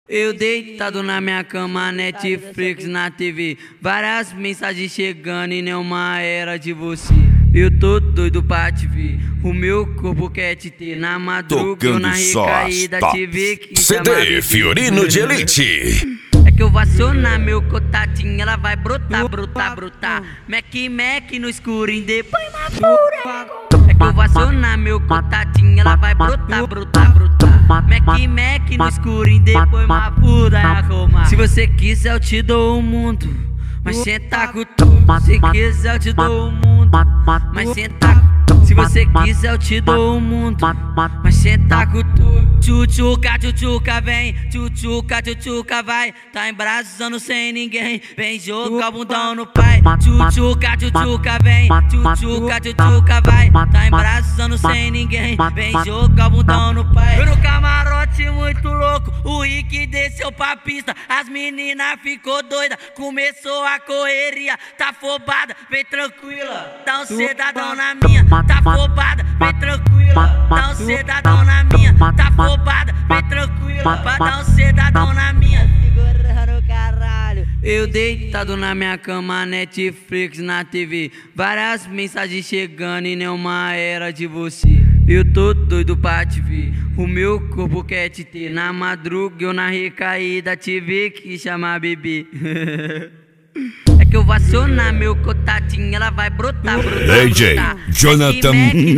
Eu deitado na minha cama, Netflix na TV, várias mensagens chegando e nenhuma era de você. Eu tô doido pra te ver, o meu corpo quer te ter. Na madruga eu na recaída te ver que CD Fiorino de Elite. É que eu vou acionar meu contatinho, ela vai brotar, brotar, brotar. Mac no escurinho, depois na pura. É que eu vou acionar meu contatinho, ela vai brotar, brotar, brotar. Mac no escurinho, depois uma pura arrumar. Se você quiser eu te dou o mundo, mas senta com tudo. Se quiser eu te dou o mundo, mas senta. Se você quiser eu te dou o mundo, mas senta com tudo. Tchutchuca vem, tchutchuca vai. Tá embrasando sem ninguém, vem jogar o bundão no pai. Tchutchuca vem, tchutchuca vai. Tá embrasando sem ninguém, vem jogar o bundão no pai. Eu no camarote muito louco, o Rick desceu pra pista. As meninas ficou doida, começou a correria. Tá afobada, vem tranquila, dá um sedadão na minha. Tá afobada, vem tranquila, dá um sedadão na minha. Tá afobada, vem tranquila, pra dar um sedadão na minha. Segurando o caralho. Eu deitado na minha cama, Netflix na TV, várias mensagens chegando e nenhuma era de você. Eu tô doido pra te ver, o meu corpo quer te ter. Na madruga eu na recaída te ver que chama bebê. É que eu vou acionar meu contatinho, ela vai brotar, brotar, DJ brotar. Jonathan.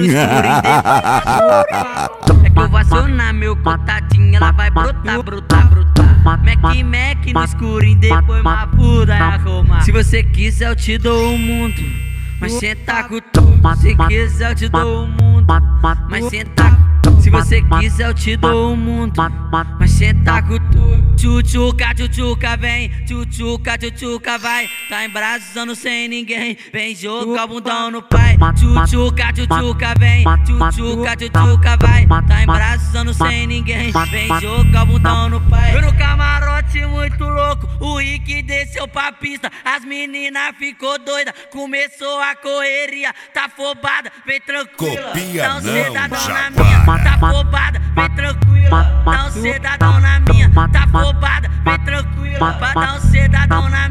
É que eu vou acionar meu contatinho, ela vai brotar, brotar, brotar. Mac no escurinho, depois uma pura arrumar. Se você quiser eu te dou o mundo, mas senta com tudo. Se quiser eu te dou o mundo, mas senta. Se você quiser eu te dou o mundo, mas senta com tudo. Tchutchuca vem, tchutchuca vai. Tá embrasando sem ninguém, vem jogar o bundão no pai. Tchutchuca vem, tchutchuca vai. Tá embrasando sem ninguém, vem jogar o bundão no pai. Eu no camarote muito louco, o Rick desceu pra pista. As meninas ficou doida, começou a correria. Tá afobada, vem tranquila, Copia dá um não, sedadão na Jabá. minha. Tá afobada, vem tranquila, dá um sedadão na minha. Tá afobada, vem tranquila, pra dar um sedadão na minha.